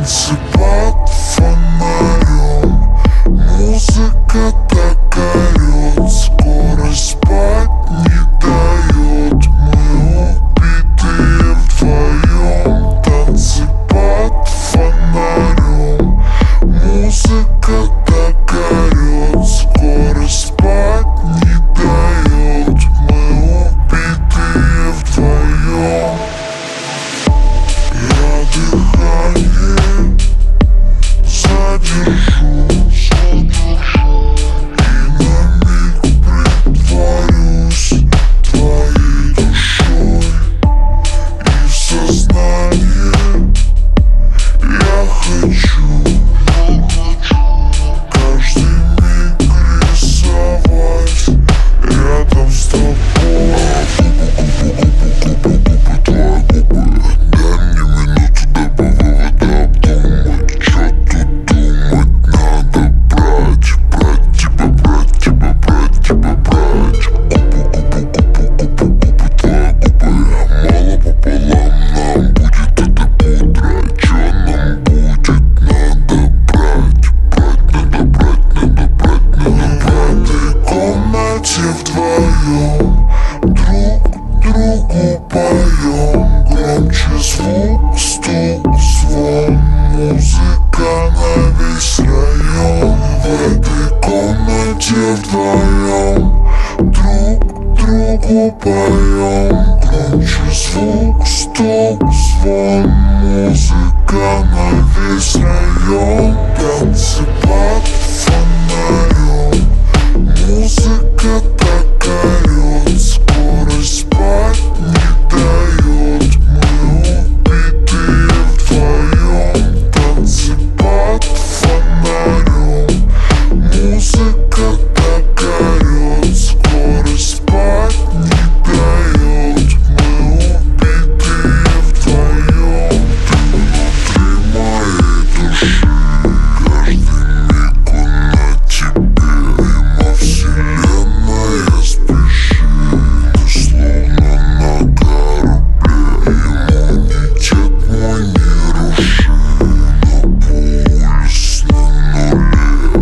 Танцы под фонарем, музыка так орёт, скорость спать не дает. Мы убитые вдвоем. Танцы под фонарем, музыка так орёт, скорость спать не дает. Мы убитые вдвоем. Я дыхание задержу и на миг притворюсь твоей душой. И в сознание я хочу каждый миг рисовать рядом с тобой. Вдвоем друг другу поем, громче звук, стук, звон, музыка на весь район. В этой комнате вдвоем друг другу поем, громче звук, стук, звон, музыка на весь район. Танцы под фонарем, музыка так орёт, скорость спать не дает. Мы убитые вдвоем. Танцы под фонарем, музыка так орёт, скорость спать не дает. Мы убитые вдвоем. Ты внутри моей души, каждый миг он на тебе. Мимо вселенная спешит, ты словно на корабле. Иммунитет мой нерушим, но пульс на нуле.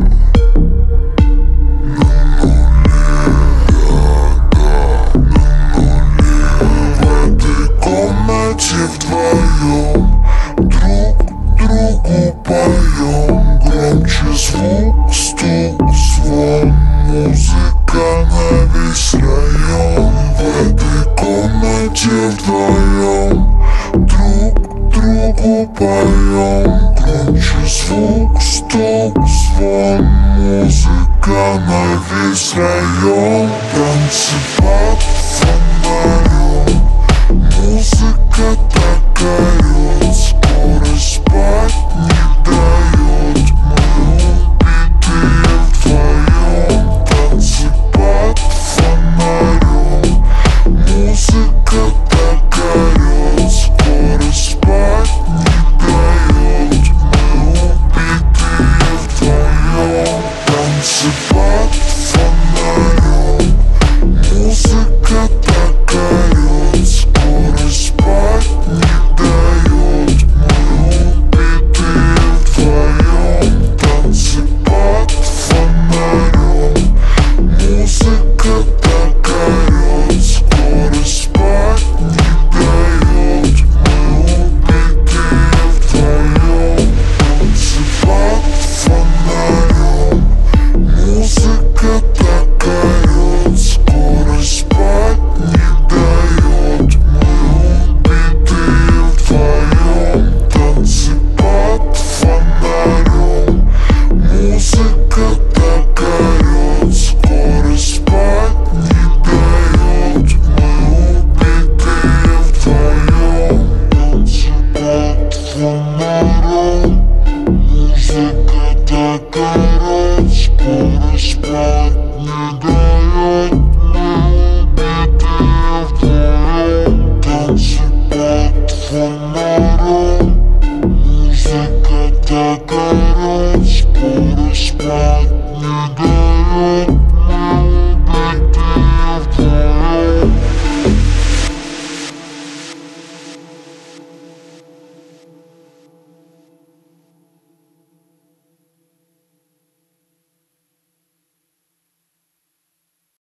В этой комнате вдвоем друг другу поем, громче звук, стук, звон, музыка на весь район. В этой комнате вдвоем друг другу поем, громче звук, стук, звон, музыка на весь район. Танцы под фонарем, музыка так орёт, скорость спать не дает. Мы убитые вдвоем. Танцы под фонарем, музыка так орёт, скорость спать не дает. Мы убитые вдвоем. Танцы под фонарем, музыка так орёт, скорость спать не дает. Мы убитые вдвоем. Танцы под фонарем, музыка так орёт, скорость спать не дает. Мы убитые вдвоем. Танцы под фонарем, музыка так орёт, скорость спать не дает. Мы убитые вдвоем. Танцы под фонарем, музыка так орёт, скорость спать не дает. Мы убитые вдвоем. Танцы под фонарем, музыка так орёт.